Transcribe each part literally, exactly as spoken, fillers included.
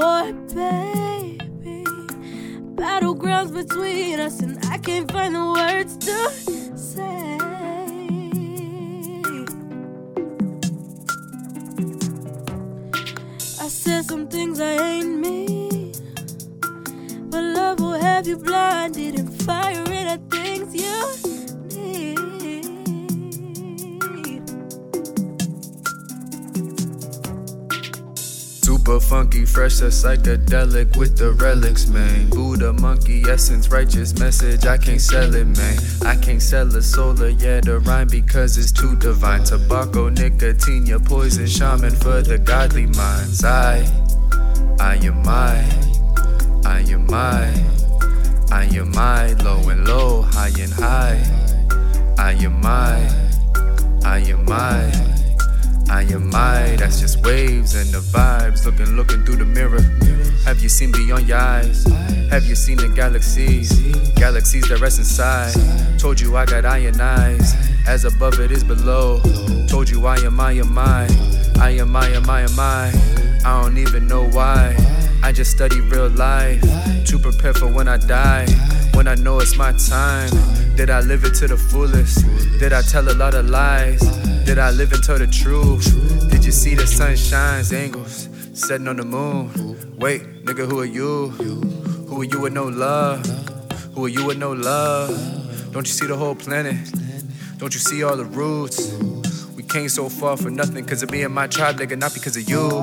war, baby. Battlegrounds between us, and I can't find the words to say. I said some things I ain't mean, but love will have you blinded and firing at things you need. Super funky, fresh, a psychedelic with the relics, man. Buddha, monkey, essence, righteous message, I can't sell it, man. I can't sell a solar, yeah, the rhyme because it's too divine. Tobacco, nicotine, your poison, shaman for the godly minds. I, I am I, I am I, I am I, low and low, high and high. I am I, I am I. I am I, that's just waves and the vibes. Looking, looking through the mirror. Have you seen beyond your eyes? Have you seen the galaxies? Galaxies that rest inside. Told you I got iron eyes. As above it is below. Told you I am, I am I. I am, I am, I am I. I don't even know why. I just study real life to prepare for when I die. When I know it's my time. Did I live it to the fullest? Did I tell a lot of lies? Did I live and tell the truth? Did you see the sunshine's angles setting on the moon? Wait, nigga, who are you? Who are you with no love? Who are you with no love? Don't you see the whole planet? Don't you see all the roots? We came so far for nothing cause of me and my tribe, nigga, not because of you.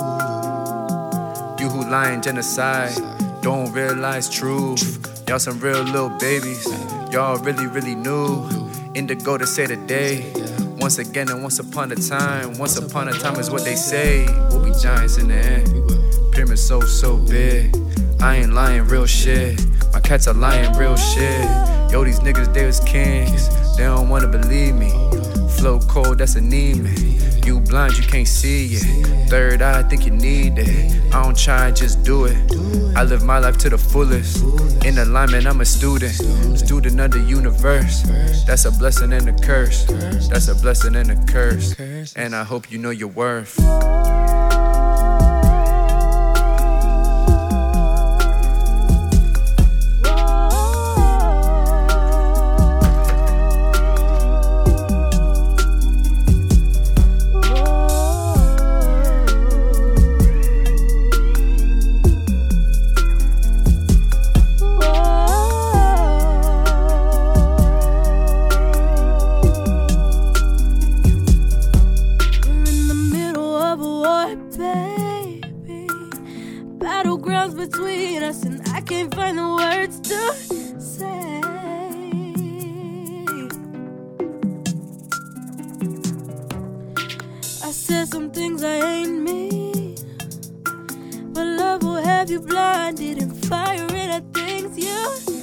You who lying genocide, don't realize truth. Y'all some real little babies. Y'all really, really new. Indigo to say the day. Once again and once upon a time. Once upon a time is what they say. We'll be giants in the end. Pyramid so, so big. I ain't lying, real shit. My cats are lying, real shit. Yo, these niggas, they was kings. They don't wanna believe me. Flow cold, that's anemic. You blind, you can't see it. Third eye, I think you need it. I don't try, just do it. I live my life to the fullest. In alignment, I'm a student. Student of the universe. That's a blessing and a curse. That's a blessing and a curse. And I hope you know your worth. Baby, battlegrounds between us, and I can't find the words to say. I said some things I ain't mean, but love will have you blinded and firing at things you